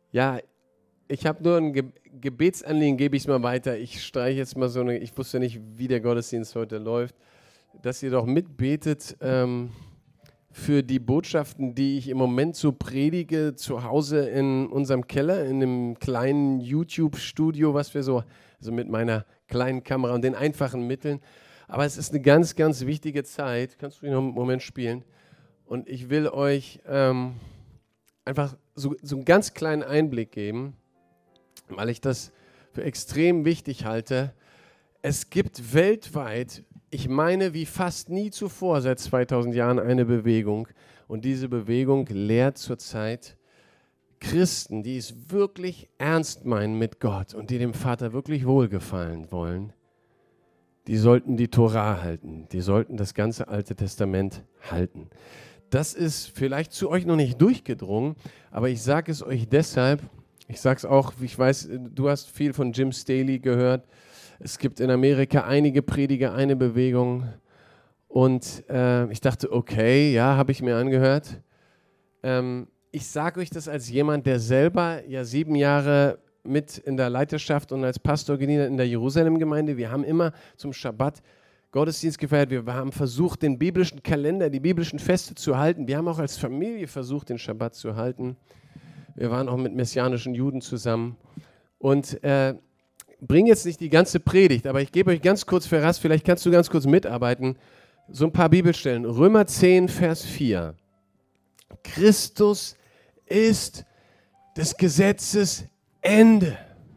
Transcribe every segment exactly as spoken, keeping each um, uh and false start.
Ja, ich habe nur ein Ge Gebetsanliegen, gebe ich es mal weiter. Ich streiche jetzt mal so eine, ich wusste nicht, wie der Gottesdienst heute läuft, dass ihr doch mitbetet ähm, für die Botschaften, die ich im Moment so predige, zu Hause in unserem Keller, in einem kleinen YouTube-Studio, was wir so, also mit meiner kleinen Kamera und den einfachen Mitteln. Aber es ist eine ganz, ganz wichtige Zeit. Kannst du ihn noch einen Moment spielen? Und ich will euch ähm, einfach so, so einen ganz kleinen Einblick geben, weil ich das für extrem wichtig halte. Es gibt weltweit, ich meine wie fast nie zuvor seit zweitausend Jahren, eine Bewegung. Und diese Bewegung lehrt zurzeit Christen, die es wirklich ernst meinen mit Gott und die dem Vater wirklich wohlgefallen wollen, die sollten die Tora halten, die sollten das ganze Alte Testament halten. Das ist vielleicht zu euch noch nicht durchgedrungen, aber ich sage es euch deshalb, ich sage es auch, ich weiß, du hast viel von Jim Staley gehört. Es gibt in Amerika einige Prediger, eine Bewegung. Und äh, ich dachte, okay, ja, habe ich mir angehört. Ähm, ich sage euch das als jemand, der selber ja sieben Jahre mit in der Leiterschaft und als Pastor gedient in der Jerusalem-Gemeinde. Wir haben immer zum Schabbat Gottesdienst gefeiert. Wir haben versucht, den biblischen Kalender, die biblischen Feste zu halten. Wir haben auch als Familie versucht, den Schabbat zu halten. Wir waren auch mit messianischen Juden zusammen. Und äh, bringe jetzt nicht die ganze Predigt, aber ich gebe euch ganz kurz Vers, vielleicht kannst du ganz kurz mitarbeiten, so ein paar Bibelstellen. Römer zehn, Vers vier. Christus ist des Gesetzes Ende.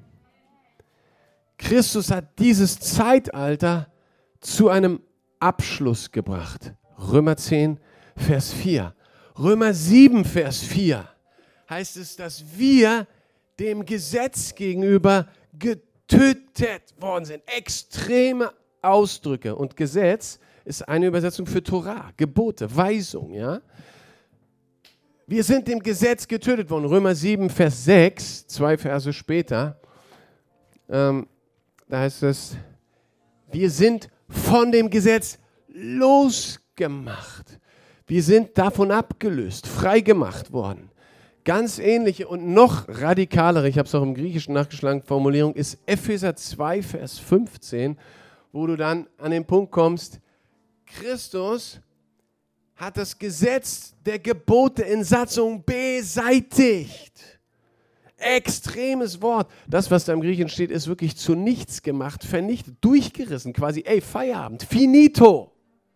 Christus hat dieses Zeitalter zu einem Abschluss gebracht. Römer zehn, Vers vier. Römer sieben, Vers vier heißt es, dass wir dem Gesetz gegenüber getötet worden sind. Extreme Ausdrücke. Und Gesetz ist eine Übersetzung für Torah, Gebote, Weisung. Ja? Wir sind dem Gesetz getötet worden. Römer sieben, Vers sechs, zwei Verse später, ähm, da heißt es, wir sind von dem Gesetz losgemacht. Wir sind davon abgelöst, freigemacht worden. Ganz ähnliche und noch radikalere, ich habe es auch im Griechischen nachgeschlagen, Formulierung ist Epheser zwei, Vers fünfzehn, wo du dann an den Punkt kommst, Christus hat das Gesetz der Gebote in Satzung beseitigt. Extremes Wort. Das, was da im Griechischen steht, ist wirklich zu nichts gemacht, vernichtet, durchgerissen, quasi, ey, Feierabend, finito.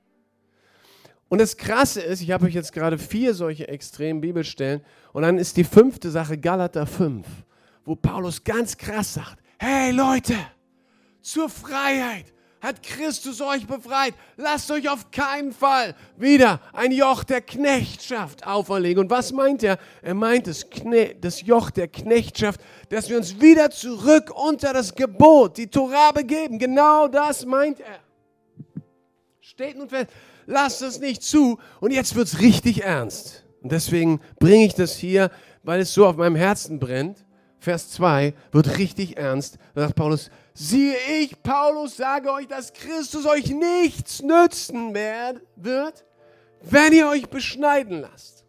Und das Krasse ist, ich habe euch jetzt gerade vier solche extremen Bibelstellen und dann ist die fünfte Sache Galater fünf, wo Paulus ganz krass sagt, hey Leute, zur Freiheit hat Christus euch befreit. Lasst euch auf keinen Fall wieder ein Joch der Knechtschaft auferlegen. Und was meint er? Er meint das, Kne- das Joch der Knechtschaft, dass wir uns wieder zurück unter das Gebot, die Tora begeben. Genau das meint er. Steht nun fest. Lasst es nicht zu und jetzt wird es richtig ernst. Und deswegen bringe ich das hier, weil es so auf meinem Herzen brennt. Vers zwei wird richtig ernst. Da sagt Paulus, siehe ich, Paulus, sage euch, dass Christus euch nichts nützen wird, wenn ihr euch beschneiden lasst.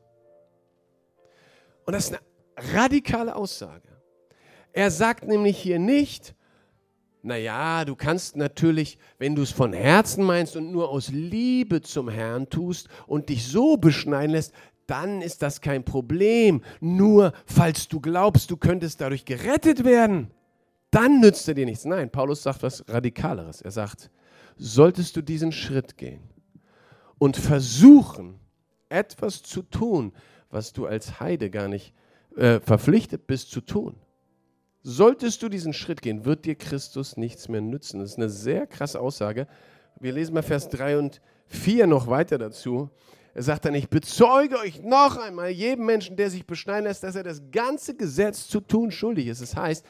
Und das ist eine radikale Aussage. Er sagt nämlich hier nicht, naja, du kannst natürlich, wenn du es von Herzen meinst und nur aus Liebe zum Herrn tust und dich so beschneiden lässt, dann ist das kein Problem. Nur, falls du glaubst, du könntest dadurch gerettet werden, dann nützt er dir nichts. Nein, Paulus sagt was Radikaleres. Er sagt, solltest du diesen Schritt gehen und versuchen, etwas zu tun, was du als Heide gar nicht äh, verpflichtet bist zu tun, solltest du diesen Schritt gehen, wird dir Christus nichts mehr nützen. Das ist eine sehr krasse Aussage. Wir lesen mal Vers drei und vier noch weiter dazu. Er sagt dann, ich bezeuge euch noch einmal, jedem Menschen, der sich beschneiden lässt, dass er das ganze Gesetz zu tun schuldig ist. Das heißt,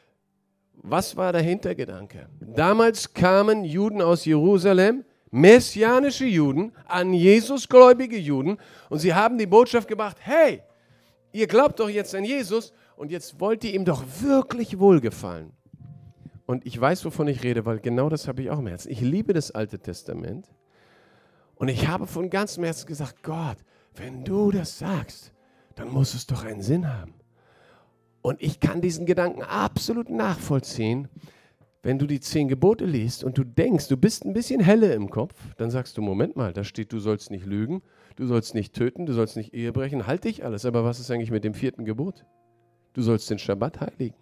was war der Hintergedanke? Damals kamen Juden aus Jerusalem, messianische Juden, an Jesus gläubige Juden, und sie haben die Botschaft gebracht, hey, ihr glaubt doch jetzt an Jesus, und jetzt wollt ihr ihm doch wirklich wohlgefallen. Und ich weiß, wovon ich rede, weil genau das habe ich auch im Herzen. Ich liebe das Alte Testament. Und ich habe von ganzem Herzen gesagt, Gott, wenn du das sagst, dann muss es doch einen Sinn haben. Und ich kann diesen Gedanken absolut nachvollziehen. Wenn du die zehn Gebote liest und du denkst, du bist ein bisschen helle im Kopf, dann sagst du, Moment mal, da steht, du sollst nicht lügen, du sollst nicht töten, du sollst nicht Ehe brechen, halt dich alles. Aber was ist eigentlich mit dem vierten Gebot? Du sollst den Schabbat heiligen.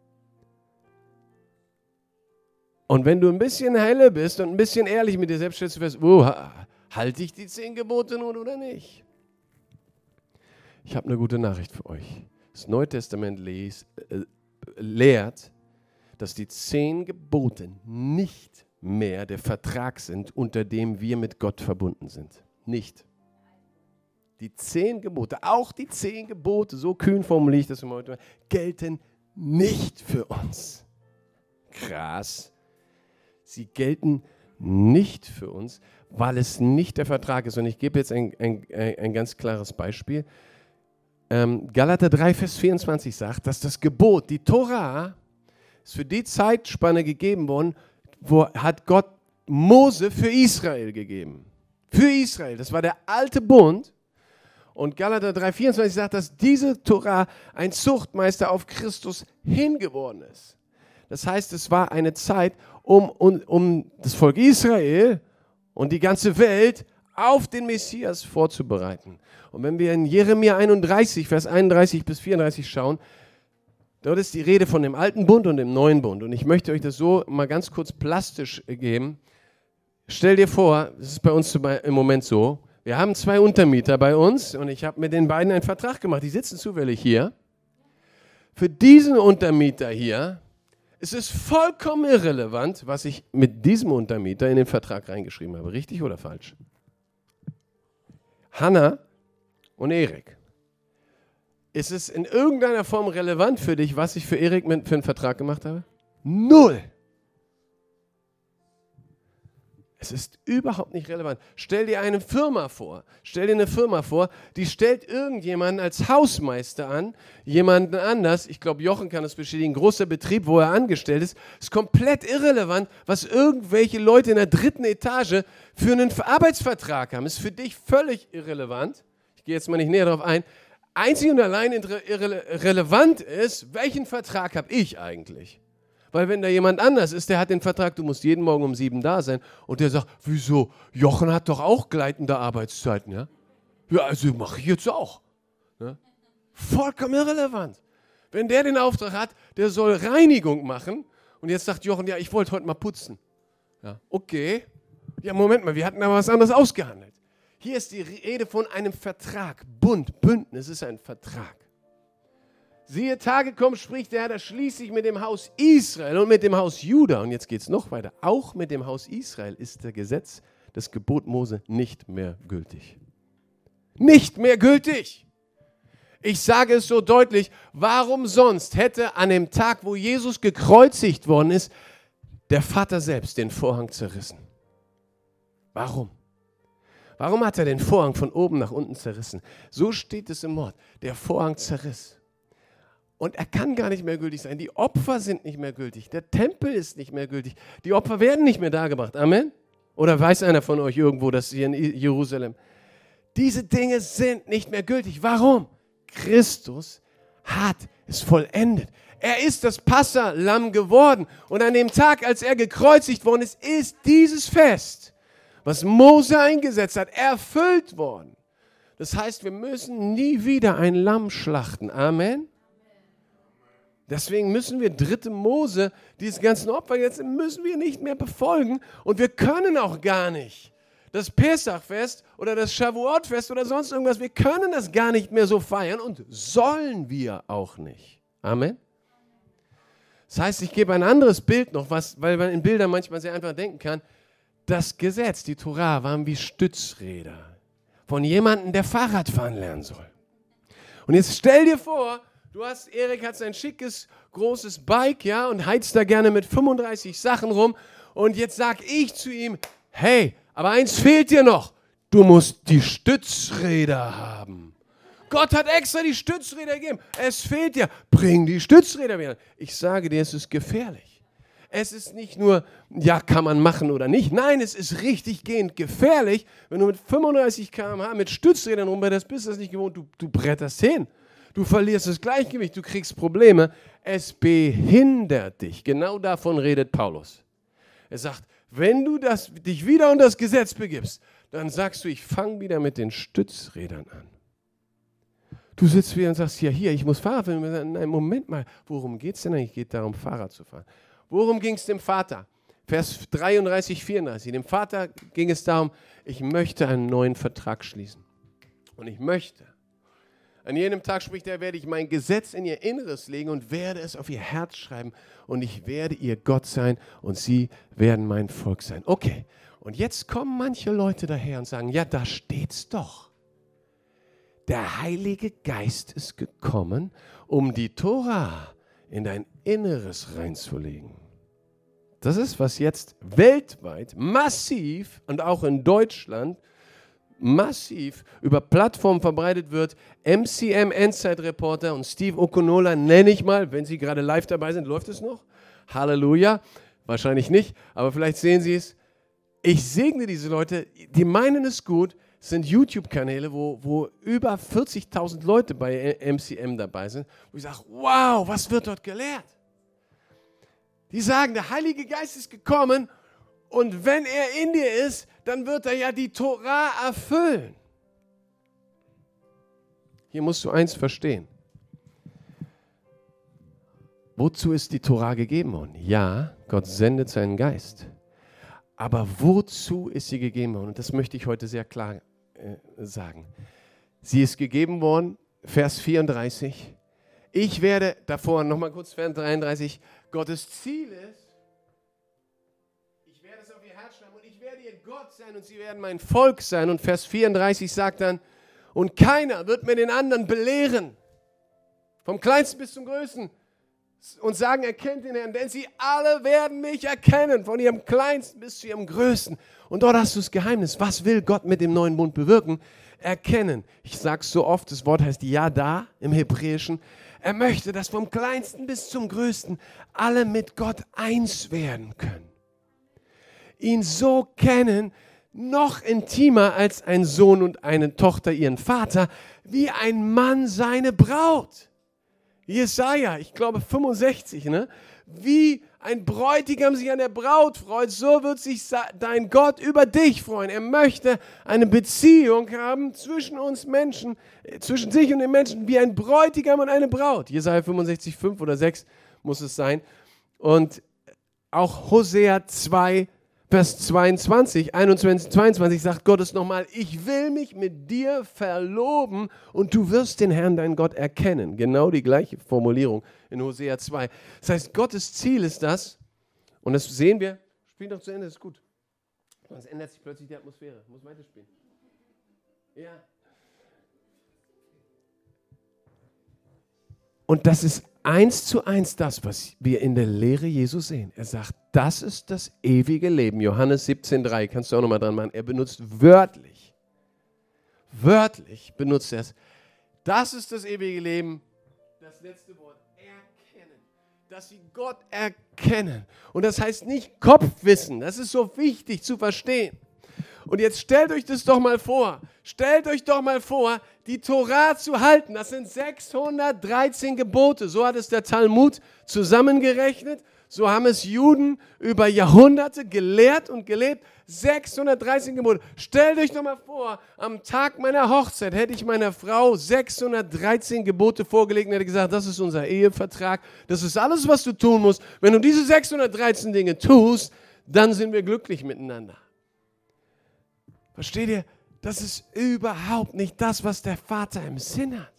Und wenn du ein bisschen helle bist und ein bisschen ehrlich mit dir selbst stellst, du fest, oh, halte ich die zehn Gebote nun oder nicht? Ich habe eine gute Nachricht für euch. Das Neue Testament les, äh, lehrt, dass die zehn Gebote nicht mehr der Vertrag sind, unter dem wir mit Gott verbunden sind. Nicht. Die zehn Gebote, auch die zehn Gebote, so kühn formuliere ich das immer heute, gelten nicht für uns. Krass. Sie gelten nicht für uns, weil es nicht der Vertrag ist. Und ich gebe jetzt ein, ein, ein ganz klares Beispiel. Ähm, Galater drei, Vers vierundzwanzig sagt, dass das Gebot, die Torah, ist für die Zeitspanne gegeben worden, wo hat Gott Mose für Israel gegeben. Für Israel. Das war der alte Bund. Und Galater drei, vierundzwanzig sagt, dass diese Torah ein Zuchtmeister auf Christus hingeworden ist. Das heißt, es war eine Zeit, um, um, um das Volk Israel und die ganze Welt auf den Messias vorzubereiten. Und wenn wir in Jeremia einunddreißig, Vers einunddreißig bis vierunddreißig schauen, dort ist die Rede von dem alten Bund und dem neuen Bund. Und ich möchte euch das so mal ganz kurz plastisch geben. Stell dir vor, das ist bei uns im Moment so, wir haben zwei Untermieter bei uns und ich habe mit den beiden einen Vertrag gemacht. Die sitzen zufällig hier. Für diesen Untermieter hier ist es vollkommen irrelevant, was ich mit diesem Untermieter in den Vertrag reingeschrieben habe. Richtig oder falsch? Hanna und Erik. Ist es in irgendeiner Form relevant für dich, was ich für Erik mit, für einen Vertrag gemacht habe? Null. Es ist überhaupt nicht relevant. Stell dir eine Firma vor. Stell dir eine Firma vor, die stellt irgendjemanden als Hausmeister an, jemanden anders. Ich glaube, Jochen kann das bestätigen. Ein großer Betrieb, wo er angestellt ist. Ist komplett irrelevant, was irgendwelche Leute in der dritten Etage für einen Arbeitsvertrag haben. Ist für dich völlig irrelevant. Ich gehe jetzt mal nicht näher darauf ein. Einzig und allein irre- relevant ist, welchen Vertrag habe ich eigentlich? Weil wenn da jemand anders ist, der hat den Vertrag, du musst jeden Morgen um sieben da sein und der sagt, wieso, Jochen hat doch auch gleitende Arbeitszeiten, ja? Ja, also mache ich jetzt auch. Ne? Vollkommen irrelevant. Wenn der den Auftrag hat, der soll Reinigung machen und jetzt sagt Jochen, ja, ich wollte heute mal putzen. Ja, okay. Ja, Moment mal, wir hatten aber was anderes ausgehandelt. Hier ist die Rede von einem Vertrag. Bund, Bündnis ist ein Vertrag. Siehe, Tage kommen, spricht der Herr, da schließe ich mit dem Haus Israel und mit dem Haus Juda. Und jetzt geht es noch weiter. Auch mit dem Haus Israel ist der Gesetz, das Gebot Mose, nicht mehr gültig. Nicht mehr gültig. Ich sage es so deutlich, warum sonst hätte an dem Tag, wo Jesus gekreuzigt worden ist, der Vater selbst den Vorhang zerrissen? Warum? Warum hat er den Vorhang von oben nach unten zerrissen? So steht es im Wort. Der Vorhang zerriss. Und er kann gar nicht mehr gültig sein. Die Opfer sind nicht mehr gültig. Der Tempel ist nicht mehr gültig. Die Opfer werden nicht mehr dargebracht. Amen? Oder weiß einer von euch irgendwo, dass hier in Jerusalem? Diese Dinge sind nicht mehr gültig. Warum? Christus hat es vollendet. Er ist das Passalamm geworden. Und an dem Tag, als er gekreuzigt worden ist, ist dieses Fest, was Mose eingesetzt hat, erfüllt worden. Das heißt, wir müssen nie wieder ein Lamm schlachten. Amen? Deswegen müssen wir dritte Mose, diese ganzen Opfer jetzt müssen wir nicht mehr befolgen und wir können auch gar nicht das Pesachfest oder das Shavuot-Fest oder sonst irgendwas, wir können das gar nicht mehr so feiern und sollen wir auch nicht. Amen? Das heißt, ich gebe ein anderes Bild noch, was, weil man in Bildern manchmal sehr einfach denken kann. Das Gesetz, die Torah, waren wie Stützräder von jemandem, der Fahrrad fahren lernen soll. Und jetzt stell dir vor, du hast, Erik hat sein schickes, großes Bike, ja, und heizt da gerne mit fünfunddreißig Sachen rum. Und jetzt sag ich zu ihm, hey, aber eins fehlt dir noch. Du musst die Stützräder haben. Gott hat extra die Stützräder gegeben. Es fehlt dir. Bring die Stützräder wieder. Ich sage dir, es ist gefährlich. Es ist nicht nur, ja, kann man machen oder nicht. Nein, es ist richtig gehend gefährlich, wenn du mit fünfunddreißig Kilometer pro Stunde mit Stützrädern rumballerst, bist du das nicht gewohnt, du, du bretterst hin. Du verlierst das Gleichgewicht, du kriegst Probleme. Es behindert dich. Genau davon redet Paulus. Er sagt, wenn du das, dich wieder unter das Gesetz begibst, dann sagst du, ich fange wieder mit den Stützrädern an. Du sitzt wieder und sagst, ja hier, ich muss Fahrrad fahren. Nein, Moment mal, worum geht es denn eigentlich? Es geht darum, Fahrrad zu fahren. Worum ging es dem Vater? Vers dreiunddreißig, vierunddreißig. Dem Vater ging es darum, ich möchte einen neuen Vertrag schließen. Und ich möchte, an jenem Tag spricht er, werde ich mein Gesetz in ihr Inneres legen und werde es auf ihr Herz schreiben und ich werde ihr Gott sein und sie werden mein Volk sein. Okay, und jetzt kommen manche Leute daher und sagen, ja, da steht's doch. Der Heilige Geist ist gekommen, um die Tora in dein Inneres reinzulegen. Das ist, was jetzt weltweit massiv und auch in Deutschland massiv über Plattformen verbreitet wird. M C M, Endzeit-Reporter und Steve Okonola nenne ich mal, wenn Sie gerade live dabei sind, läuft es noch? Halleluja, wahrscheinlich nicht, aber vielleicht sehen Sie es. Ich segne diese Leute, die meinen es gut, es sind YouTube-Kanäle, wo, wo über vierzigtausend Leute bei M C M dabei sind, wo ich sage, wow, was wird dort gelehrt? Die sagen, der Heilige Geist ist gekommen und wenn er in dir ist, dann wird er ja die Tora erfüllen. Hier musst du eins verstehen. Wozu ist die Tora gegeben worden? Ja, Gott sendet seinen Geist. Aber wozu ist sie gegeben worden? Und das möchte ich heute sehr klar äh, sagen. Sie ist gegeben worden, Vers vierunddreißig. Ich werde, davor nochmal kurz Vers dreiunddreißig, Gottes Ziel ist, ich werde es auf ihr Herz schreiben und ich werde ihr Gott sein und sie werden mein Volk sein. Und Vers vierunddreißig sagt dann, und keiner wird mir den anderen belehren, vom Kleinsten bis zum Größten, und sagen, erkennt den Herrn, denn sie alle werden mich erkennen, von ihrem Kleinsten bis zu ihrem Größten. Und dort hast du das Geheimnis. Was will Gott mit dem neuen Bund bewirken? Erkennen. Ich sage es so oft, das Wort heißt Yada im Hebräischen. Er möchte, dass vom Kleinsten bis zum Größten alle mit Gott eins werden können. Ihn so kennen, noch intimer als ein Sohn und eine Tochter ihren Vater, wie ein Mann seine Braut. Jesaja, ich glaube fünfundsechzig, ne? Wie ein Bräutigam sich an der Braut freut, so wird sich dein Gott über dich freuen. Er möchte eine Beziehung haben zwischen uns Menschen, zwischen sich und den Menschen, wie ein Bräutigam und eine Braut. Jesaja fünfundsechzig, fünf oder sechs muss es sein. Und auch Hosea zwei, Vers zweiundzwanzig, einundzwanzig, zweiundzwanzig sagt Gott es nochmal, ich will mich mit dir verloben und du wirst den Herrn, dein Gott, erkennen. Genau die gleiche Formulierung in Hosea zwei. Das heißt, Gottes Ziel ist das, und das sehen wir, spiel doch zu Ende, das ist gut. Sonst ändert sich plötzlich die Atmosphäre, muss weiterspielen. Ja. Und das ist eins zu eins das, was wir in der Lehre Jesu sehen. Er sagt, das ist das ewige Leben. Johannes siebzehn, drei, kannst du auch nochmal dran machen. Er benutzt wörtlich, wörtlich benutzt er es. Das ist das ewige Leben. Das letzte Wort, erkennen. Dass sie Gott erkennen. Und das heißt nicht Kopfwissen. Das ist so wichtig zu verstehen. Und jetzt stellt euch das doch mal vor. Stellt euch doch mal vor, die Tora zu halten. Das sind sechshundertdreizehn Gebote. So hat es der Talmud zusammengerechnet. So haben es Juden über Jahrhunderte gelehrt und gelebt. sechshundertdreizehn Gebote. Stellt euch doch mal vor, am Tag meiner Hochzeit hätte ich meiner Frau sechshundertdreizehn Gebote vorgelegt und hätte gesagt, das ist unser Ehevertrag. Das ist alles, was du tun musst. Wenn du diese sechshundertdreizehn Dinge tust, dann sind wir glücklich miteinander. Versteht ihr? Das ist überhaupt nicht das, was der Vater im Sinn hat.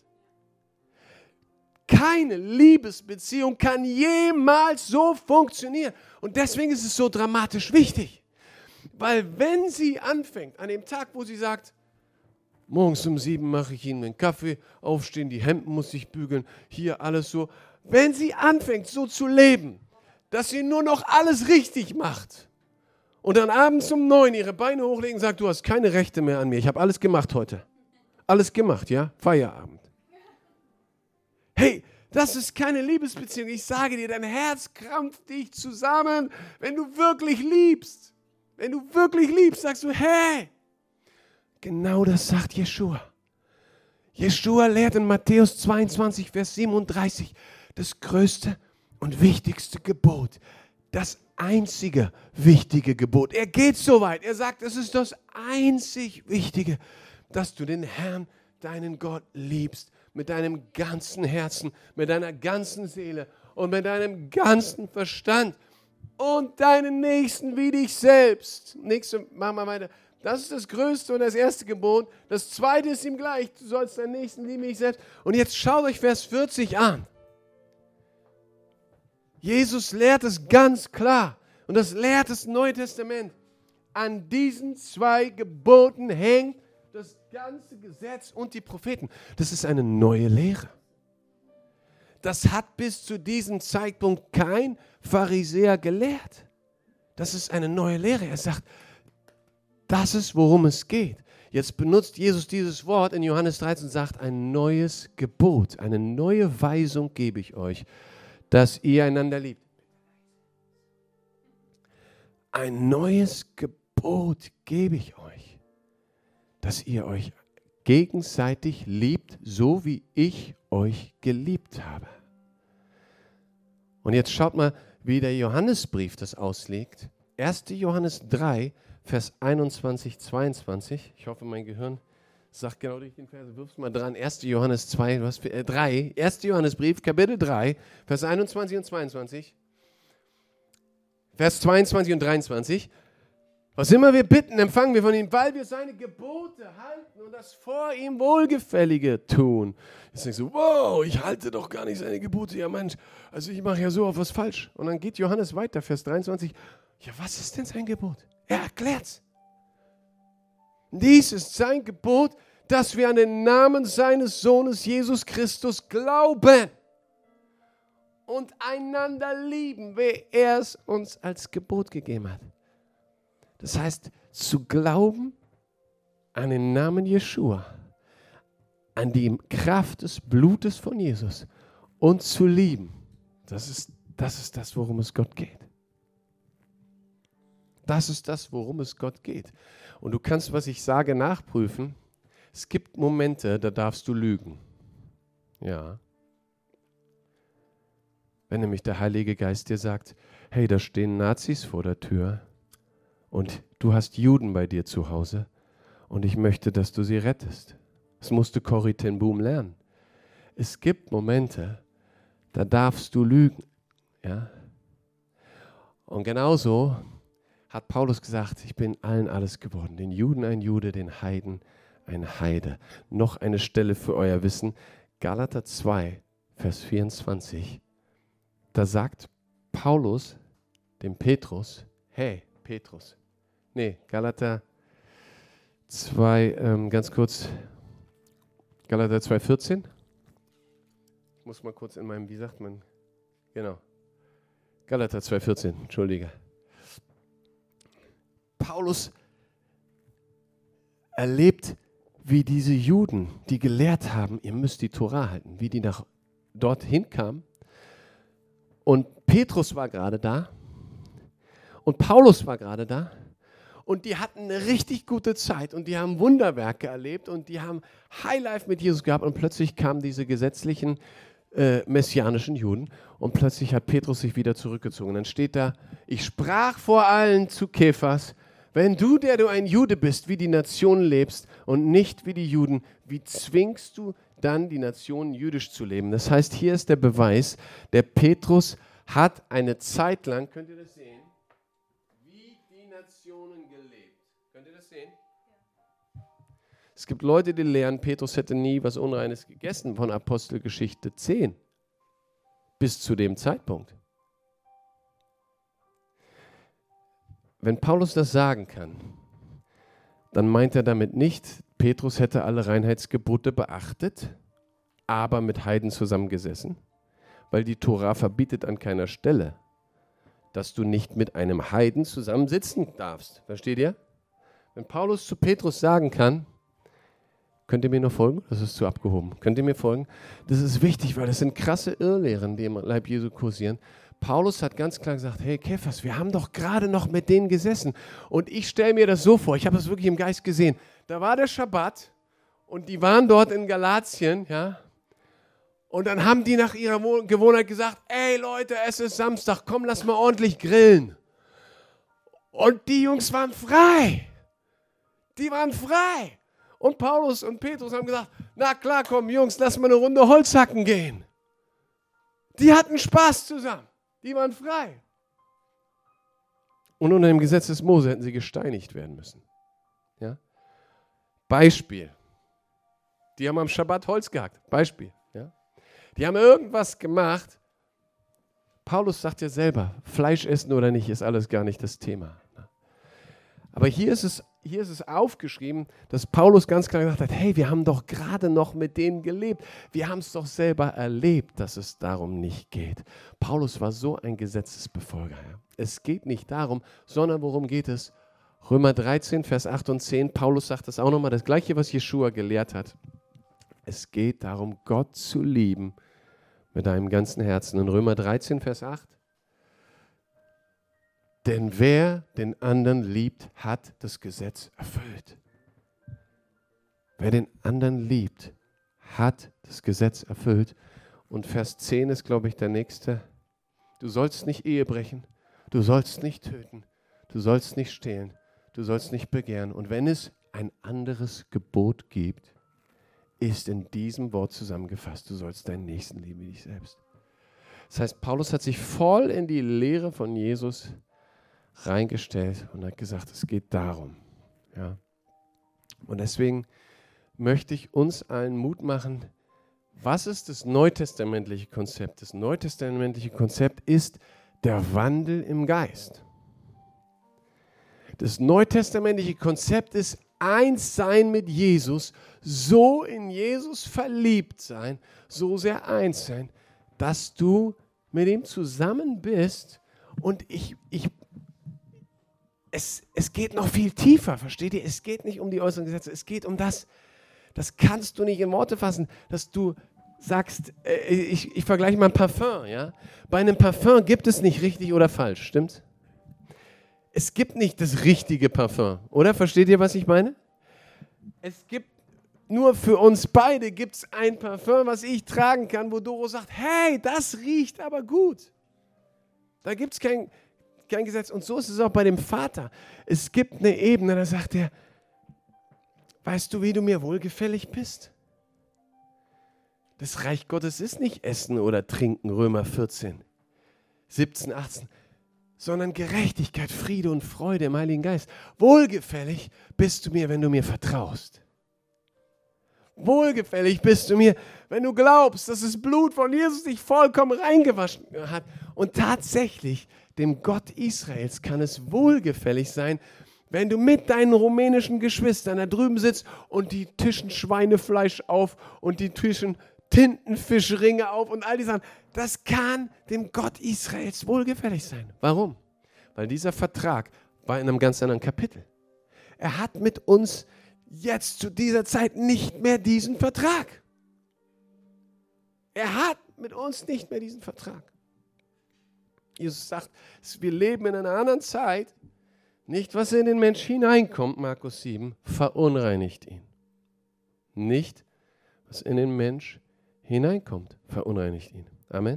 Keine Liebesbeziehung kann jemals so funktionieren. Und deswegen ist es so dramatisch wichtig. Weil wenn sie anfängt, an dem Tag, wo sie sagt, morgens um sieben mache ich Ihnen einen Kaffee, aufstehen, die Hemden muss ich bügeln, hier alles so. Wenn sie anfängt, so zu leben, dass sie nur noch alles richtig macht, und dann abends um neun ihre Beine hochlegen und sagt, du hast keine Rechte mehr an mir. Ich habe alles gemacht heute. Alles gemacht, ja? Feierabend. Hey, das ist keine Liebesbeziehung. Ich sage dir, dein Herz krampft dich zusammen, wenn du wirklich liebst. Wenn du wirklich liebst, sagst du, hey, genau das sagt Jeschua. Jeschua lehrt in Matthäus zweiundzwanzig, Vers siebenunddreißig, das größte und wichtigste Gebot, das einzige wichtige Gebot. Er geht so weit, er sagt, es ist das einzig Wichtige, dass du den Herrn, deinen Gott, liebst, mit deinem ganzen Herzen, mit deiner ganzen Seele und mit deinem ganzen Verstand und deinen Nächsten wie dich selbst. Nächste, machen wir weiter. Das ist das größte und das erste Gebot. Das zweite ist ihm gleich. Du sollst deinen Nächsten lieben wie dich selbst. Und jetzt schaut euch Vers vierzig an. Jesus lehrt es ganz klar. Und das lehrt das Neue Testament. An diesen zwei Geboten hängt das ganze Gesetz und die Propheten. Das ist eine neue Lehre. Das hat bis zu diesem Zeitpunkt kein Pharisäer gelehrt. Das ist eine neue Lehre. Er sagt, das ist, worum es geht. Jetzt benutzt Jesus dieses Wort in Johannes dreizehn und sagt, ein neues Gebot, eine neue Weisung gebe ich euch, dass ihr einander liebt. Ein neues Gebot gebe ich euch, dass ihr euch gegenseitig liebt, so wie ich euch geliebt habe. Und jetzt schaut mal, wie der Johannesbrief das auslegt. erster Johannes drei, Vers einundzwanzig, zweiundzwanzig. Ich hoffe, mein Gehirn sagt genau durch den Vers. Wirf's mal dran. erster Johannes zwei, du hast, äh, drei. erster Johannesbrief, Kapitel drei, Vers einundzwanzig und zweiundzwanzig. Vers zweiundzwanzig und dreiundzwanzig. Was immer wir bitten, empfangen wir von ihm, weil wir seine Gebote halten und das vor ihm Wohlgefällige tun. Jetzt denkst du, wow, ich halte doch gar nicht seine Gebote. Ja, Mensch, also ich mache ja so auf was falsch. Und dann geht Johannes weiter, Vers dreiundzwanzig. Ja, was ist denn sein Gebot? Er erklärt's. Dies ist sein Gebot, dass wir an den Namen seines Sohnes Jesus Christus glauben und einander lieben, wie er es uns als Gebot gegeben hat. Das heißt, zu glauben an den Namen Jeschua, an die Kraft des Blutes von Jesus und zu lieben, das ist, das ist das, worum es Gott geht. Das ist das, worum es Gott geht. Und du kannst, was ich sage, nachprüfen. Es gibt Momente, da darfst du lügen. Ja. Wenn nämlich der Heilige Geist dir sagt, hey, da stehen Nazis vor der Tür und du hast Juden bei dir zu Hause und ich möchte, dass du sie rettest. Das musste Corrie ten Boom lernen. Es gibt Momente, da darfst du lügen. Ja. Und genauso hat Paulus gesagt, ich bin allen alles geworden. Den Juden ein Jude, den Heiden ein Heide. Noch eine Stelle für euer Wissen. Galater zwei, Vers vierundzwanzig. Da sagt Paulus dem Petrus, hey Petrus, nee, Galater zwei, ähm, ganz kurz, Galater zwei, vierzehn. Ich muss mal kurz in meinem, wie sagt man, genau, Galater zwei, vierzehn, entschuldige. Paulus erlebt, wie diese Juden, die gelehrt haben, ihr müsst die Tora halten, wie die nach dorthin kamen. Und Petrus war gerade da und Paulus war gerade da und die hatten eine richtig gute Zeit und die haben Wunderwerke erlebt und die haben Highlife mit Jesus gehabt und plötzlich kamen diese gesetzlichen äh, messianischen Juden und plötzlich hat Petrus sich wieder zurückgezogen. Und dann steht da, ich sprach vor allen zu Kephas, wenn du, der du ein Jude bist, wie die Nationen lebst und nicht wie die Juden, wie zwingst du dann die Nationen jüdisch zu leben? Das heißt, hier ist der Beweis, der Petrus hat eine Zeit lang, könnt ihr das sehen, wie die Nationen gelebt. Könnt ihr das sehen? Es gibt Leute, die lehren, Petrus hätte nie was Unreines gegessen von Apostelgeschichte zehn. Bis zu dem Zeitpunkt. Wenn Paulus das sagen kann, dann meint er damit nicht, Petrus hätte alle Reinheitsgebote beachtet, aber mit Heiden zusammengesessen, weil die Tora verbietet an keiner Stelle, dass du nicht mit einem Heiden zusammensitzen darfst. Versteht ihr? Wenn Paulus zu Petrus sagen kann, könnt ihr mir noch folgen? Das ist zu abgehoben. Könnt ihr mir folgen? Das ist wichtig, weil das sind krasse Irrlehren, die im Leib Jesu kursieren. Paulus hat ganz klar gesagt, hey Kephas, wir haben doch gerade noch mit denen gesessen. Und ich stelle mir das so vor, ich habe das wirklich im Geist gesehen. Da war der Schabbat Und die waren dort in Galatien, ja. Und dann haben die nach ihrer Gewohnheit gesagt, ey Leute, es ist Samstag, komm, lass mal ordentlich grillen. Und die Jungs waren frei. Die waren frei. Und Paulus und Petrus haben gesagt, na klar, komm Jungs, lass mal eine Runde Holz hacken gehen. Die hatten Spaß zusammen. Die waren frei. Und unter dem Gesetz des Mose hätten sie gesteinigt werden müssen. Ja? Beispiel. Die haben am Schabbat Holz gehackt. Beispiel. Ja? Die haben irgendwas gemacht. Paulus sagt ja selber, Fleisch essen oder nicht, ist alles gar nicht das Thema. Aber hier ist es, hier ist es aufgeschrieben, dass Paulus ganz klar gesagt hat, hey, wir haben doch gerade noch mit denen gelebt. Wir haben es doch selber erlebt, dass es darum nicht geht. Paulus war so ein Gesetzesbefolger. Ja. Es geht nicht darum, sondern worum geht es? Römer dreizehn, Vers acht und zehn, Paulus sagt das auch nochmal, das Gleiche, was Jeschua gelehrt hat. Es geht darum, Gott zu lieben mit deinem ganzen Herzen. In Römer dreizehn, Vers acht. Denn wer den anderen liebt, hat das Gesetz erfüllt. Wer den anderen liebt, hat das Gesetz erfüllt. Und Vers zehn ist, glaube ich, der nächste. Du sollst nicht Ehe brechen, du sollst nicht töten, du sollst nicht stehlen, du sollst nicht begehren. Und wenn es ein anderes Gebot gibt, ist in diesem Wort zusammengefasst, du sollst deinen Nächsten lieben wie dich selbst. Das heißt, Paulus hat sich voll in die Lehre von Jesus reingestellt und hat gesagt, es geht darum. Ja. Und deswegen möchte ich uns allen Mut machen, was ist das neutestamentliche Konzept? Das neutestamentliche Konzept ist der Wandel im Geist. Das neutestamentliche Konzept ist eins sein mit Jesus, so in Jesus verliebt sein, so sehr eins sein, dass du mit ihm zusammen bist und ich, ich Es, es geht noch viel tiefer, versteht ihr? Es geht nicht um die äußeren Gesetze, es geht um das, das kannst du nicht in Worte fassen, dass du sagst, äh, ich, ich vergleiche mal ein Parfum, ja? Bei einem Parfum gibt es nicht richtig oder falsch, stimmt's? Es gibt nicht das richtige Parfum, oder? Versteht ihr, was ich meine? Es gibt, nur für uns beide gibt es ein Parfum, was ich tragen kann, wo Doro sagt, hey, das riecht aber gut. Da gibt es kein... kein Gesetz. Und so ist es auch bei dem Vater. Es gibt eine Ebene, da sagt er, weißt du, wie du mir wohlgefällig bist? Das Reich Gottes ist nicht Essen oder Trinken, Römer vierzehn, siebzehn, achtzehn, sondern Gerechtigkeit, Friede und Freude im Heiligen Geist. Wohlgefällig bist du mir, wenn du mir vertraust. Wohlgefällig bist du mir, wenn du glaubst, dass das Blut von Jesus dich vollkommen reingewaschen hat. Und tatsächlich, dem Gott Israels kann es wohlgefällig sein, wenn du mit deinen rumänischen Geschwistern da drüben sitzt und die tischen Schweinefleisch auf und die tischen Tintenfischringe auf und all die Sachen. Das kann dem Gott Israels wohlgefällig sein. Warum? Weil dieser Vertrag war in einem ganz anderen Kapitel. Er hat mit uns jetzt zu dieser Zeit nicht mehr diesen Vertrag. Er hat mit uns nicht mehr diesen Vertrag. Jesus sagt, wir leben in einer anderen Zeit. Nicht, was in den Mensch hineinkommt, Markus sieben, verunreinigt ihn. Nicht, was in den Mensch hineinkommt, verunreinigt ihn. Amen.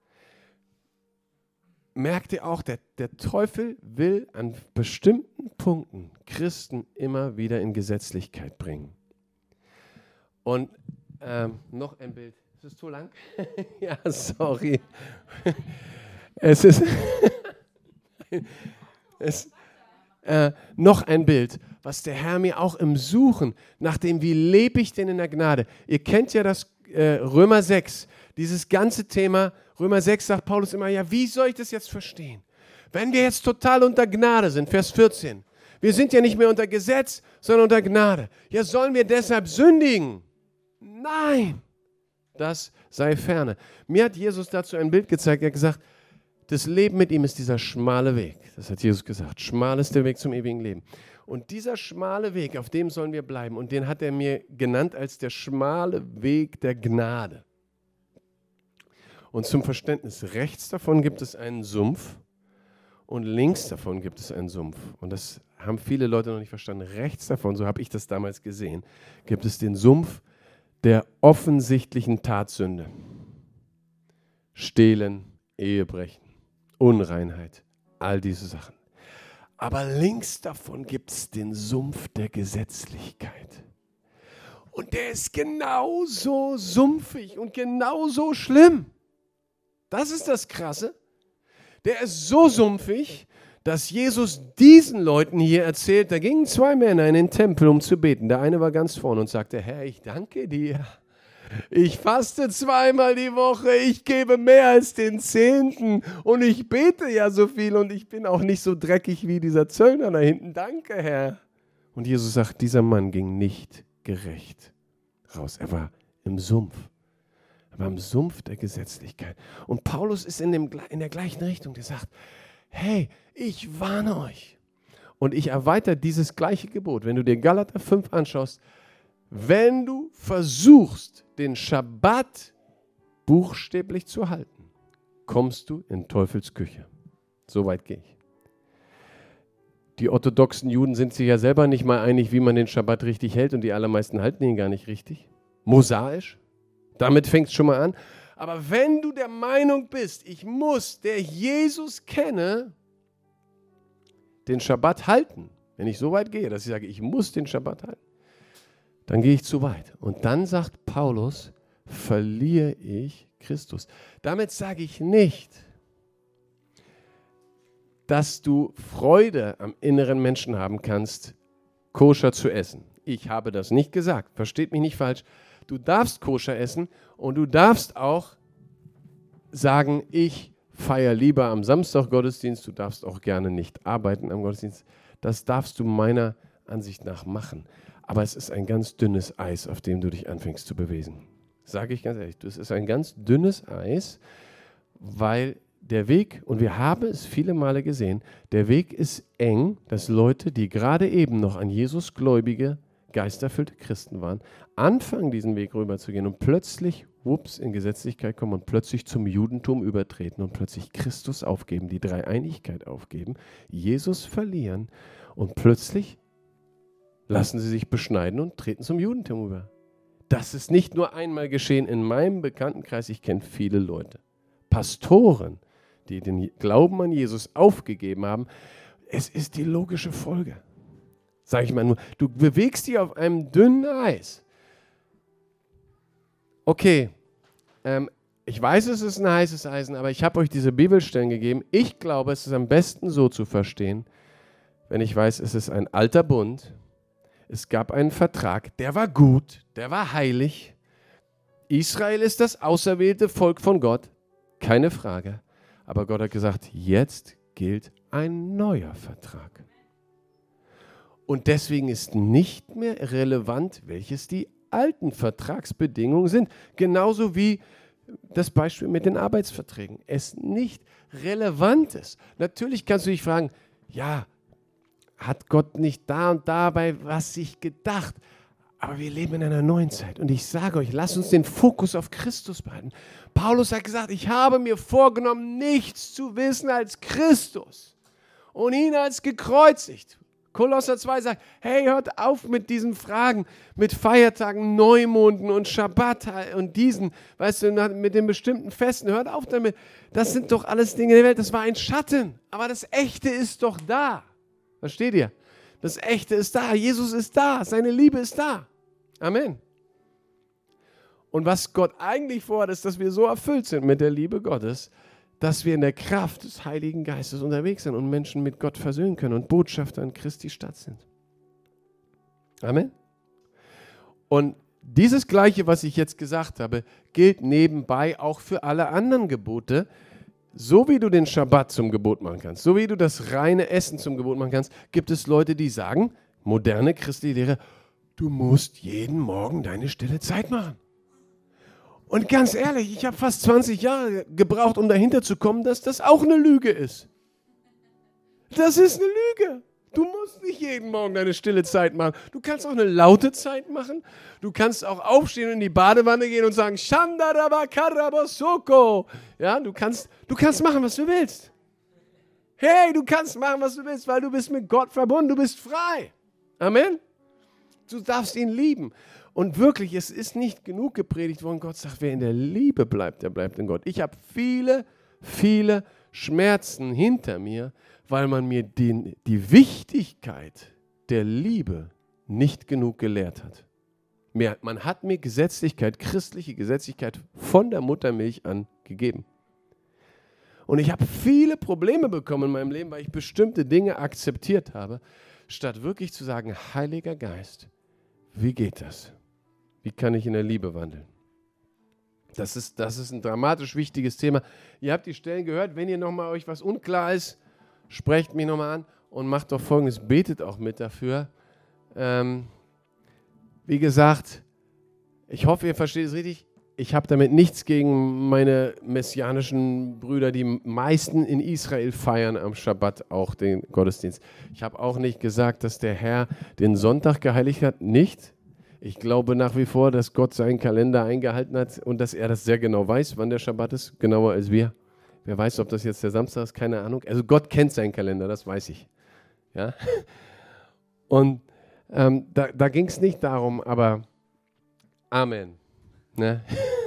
Merkt ihr auch, der, der Teufel will an bestimmten Punkten Christen immer wieder in Gesetzlichkeit bringen. Und ähm, noch ein Bild. Ist es zu lang? Ja, sorry. Es ist es, äh, noch ein Bild, was der Herr mir auch im Suchen nach dem, wie lebe ich denn in der Gnade. Ihr kennt ja das äh, Römer sechs, dieses ganze Thema. Römer sechs sagt Paulus immer, ja, wie soll ich das jetzt verstehen? Wenn wir jetzt total unter Gnade sind, Vers vierzehn, wir sind ja nicht mehr unter Gesetz, sondern unter Gnade. Ja, sollen wir deshalb sündigen? Nein, das sei ferne. Mir hat Jesus dazu ein Bild gezeigt, er hat gesagt, das Leben mit ihm ist dieser schmale Weg. Das hat Jesus gesagt. Schmal ist der Weg zum ewigen Leben. Und dieser schmale Weg, auf dem sollen wir bleiben. Und den hat er mir genannt als der schmale Weg der Gnade. Und zum Verständnis, rechts davon gibt es einen Sumpf und links davon gibt es einen Sumpf. Und das haben viele Leute noch nicht verstanden. Rechts davon, so habe ich das damals gesehen, gibt es den Sumpf der offensichtlichen Tatsünde. Stehlen, Ehebrechen, Unreinheit, all diese Sachen. Aber links davon gibt es den Sumpf der Gesetzlichkeit. Und der ist genauso sumpfig und genauso schlimm. Das ist das Krasse. Der ist so sumpfig, dass Jesus diesen Leuten hier erzählt, da gingen zwei Männer in den Tempel, um zu beten. Der eine war ganz vorne und sagte, Herr, ich danke dir. Ich faste zweimal die Woche, ich gebe mehr als den Zehnten und ich bete ja so viel und ich bin auch nicht so dreckig wie dieser Zöllner da hinten. Danke, Herr. Und Jesus sagt, dieser Mann ging nicht gerecht raus. Er war im Sumpf. Er war im Sumpf der Gesetzlichkeit. Und Paulus ist in, dem, in der gleichen Richtung, der sagt, hey, ich warne euch. Und ich erweitere dieses gleiche Gebot. Wenn du dir Galater fünf anschaust, wenn du versuchst, den Schabbat buchstäblich zu halten, kommst du in Teufels Küche. So weit gehe ich. Die orthodoxen Juden sind sich ja selber nicht mal einig, wie man den Schabbat richtig hält und die allermeisten halten ihn gar nicht richtig. Mosaisch. Damit fängt es schon mal an. Aber wenn du der Meinung bist, ich muss, der Jesus kenne, den Schabbat halten, wenn ich so weit gehe, dass ich sage, ich muss den Schabbat halten, dann gehe ich zu weit. Und dann sagt Paulus, verliere ich Christus. Damit sage ich nicht, dass du Freude am inneren Menschen haben kannst, koscher zu essen. Ich habe das nicht gesagt, versteht mich nicht falsch. Du darfst koscher essen und du darfst auch sagen, ich feiere lieber am Samstag Gottesdienst, du darfst auch gerne nicht arbeiten am Gottesdienst. Das darfst du meiner Ansicht nach machen. Aber es ist ein ganz dünnes Eis, auf dem du dich anfängst zu bewegen. Sage ich ganz ehrlich, es ist ein ganz dünnes Eis, weil der Weg, und wir haben es viele Male gesehen, der Weg ist eng, dass Leute, die gerade eben noch an Jesus gläubige, geisterfüllte Christen waren, anfangen, diesen Weg rüberzugehen und plötzlich, wups, in Gesetzlichkeit kommen und plötzlich zum Judentum übertreten und plötzlich Christus aufgeben, die Dreieinigkeit aufgeben, Jesus verlieren und plötzlich lassen sie sich beschneiden und treten zum Judentum über. Das ist nicht nur einmal geschehen in meinem Bekanntenkreis, ich kenne viele Leute. Pastoren, die den Glauben an Jesus aufgegeben haben, es ist die logische Folge. Sag ich mal nur, du bewegst dich auf einem dünnen Eis. Okay, ähm, ich weiß, es ist ein heißes Eisen, aber ich habe euch diese Bibelstellen gegeben. Ich glaube, es ist am besten so zu verstehen, wenn ich weiß, es ist ein alter Bund. Es gab einen Vertrag, der war gut, der war heilig. Israel ist das auserwählte Volk von Gott, keine Frage. Aber Gott hat gesagt, jetzt gilt ein neuer Vertrag. Und deswegen ist nicht mehr relevant, welches die alten Vertragsbedingungen sind. Genauso wie das Beispiel mit den Arbeitsverträgen. Es nicht relevant ist. Natürlich kannst du dich fragen, ja, hat Gott nicht da und dabei was sich gedacht? Aber wir leben in einer neuen Zeit. Und ich sage euch, lasst uns den Fokus auf Christus behalten. Paulus hat gesagt, ich habe mir vorgenommen, nichts zu wissen als Christus und ihn als gekreuzigt. Kolosser zwei sagt, hey, hört auf mit diesen Fragen, mit Feiertagen, Neumonden und Schabbat und diesen, weißt du, mit den bestimmten Festen. Hört auf damit. Das sind doch alles Dinge der Welt. Das war ein Schatten. Aber das Echte ist doch da. Versteht ihr? Das Echte ist da. Jesus ist da. Seine Liebe ist da. Amen. Und was Gott eigentlich vorhat, ist, dass wir so erfüllt sind mit der Liebe Gottes, dass wir in der Kraft des Heiligen Geistes unterwegs sind und Menschen mit Gott versöhnen können und Botschafter in Christi Stadt sind. Amen. Und dieses Gleiche, was ich jetzt gesagt habe, gilt nebenbei auch für alle anderen Gebote. So wie du den Schabbat zum Gebot machen kannst, so wie du das reine Essen zum Gebot machen kannst, gibt es Leute, die sagen, moderne christliche Lehre, du musst jeden Morgen deine stille Zeit machen. Und ganz ehrlich, ich habe fast zwanzig Jahre gebraucht, um dahinter zu kommen, dass das auch eine Lüge ist. Das ist eine Lüge. Du musst nicht jeden Morgen deine stille Zeit machen. Du kannst auch eine laute Zeit machen. Du kannst auch aufstehen und in die Badewanne gehen und sagen, Shandarabakarabasoko. Ja, du kannst, du kannst machen, was du willst. Hey, du kannst machen, was du willst, weil du bist mit Gott verbunden, du bist frei. Amen. Du darfst ihn lieben. Und wirklich, es ist nicht genug gepredigt worden. Gott sagt, wer in der Liebe bleibt, der bleibt in Gott. Ich habe viele, viele Schmerzen hinter mir, weil man mir den, die Wichtigkeit der Liebe nicht genug gelehrt hat. Mehr, man hat mir Gesetzlichkeit, christliche Gesetzlichkeit von der Muttermilch an gegeben. Und ich habe viele Probleme bekommen in meinem Leben, weil ich bestimmte Dinge akzeptiert habe, statt wirklich zu sagen, Heiliger Geist, wie geht das? Wie kann ich in der Liebe wandeln? Das ist, das ist ein dramatisch wichtiges Thema. Ihr habt die Stellen gehört, wenn ihr nochmal euch was unklar ist, sprecht mich nochmal an und macht doch Folgendes, betet auch mit dafür. Ähm, wie gesagt, ich hoffe, ihr versteht es richtig. Ich habe damit nichts gegen meine messianischen Brüder, die meisten in Israel feiern am Schabbat auch den Gottesdienst. Ich habe auch nicht gesagt, dass der Herr den Sonntag geheiligt hat. Nicht. Ich glaube nach wie vor, dass Gott seinen Kalender eingehalten hat und dass er das sehr genau weiß, wann der Schabbat ist, genauer als wir. Wer weiß, ob das jetzt der Samstag ist, keine Ahnung. Also Gott kennt seinen Kalender, das weiß ich. Ja? Und ähm, da, da ging es nicht darum, aber Amen. Ne?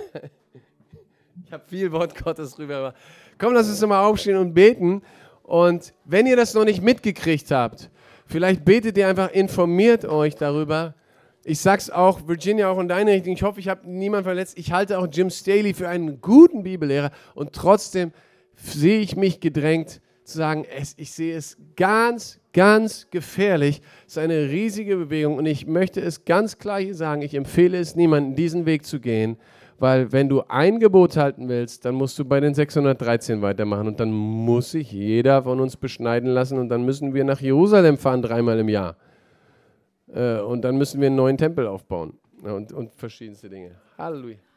Ich habe viel Wort Gottes drüber. Aber komm, lass uns mal aufstehen und beten. Und wenn ihr das noch nicht mitgekriegt habt, vielleicht betet ihr einfach, informiert euch darüber. Ich sag's auch, Virginia, auch in deine Richtung. Ich hoffe, ich habe niemanden verletzt. Ich halte auch Jim Staley für einen guten Bibellehrer. Und trotzdem sehe ich mich gedrängt zu sagen, es, ich sehe es ganz, ganz gefährlich. Es ist eine riesige Bewegung. Und ich möchte es ganz klar hier sagen, ich empfehle es niemandem, diesen Weg zu gehen. Weil wenn du ein Gebot halten willst, dann musst du bei den sechshundertdreizehn weitermachen. Und dann muss sich jeder von uns beschneiden lassen. Und dann müssen wir nach Jerusalem fahren, dreimal im Jahr. Und dann müssen wir einen neuen Tempel aufbauen und, und verschiedenste Dinge. Halleluja.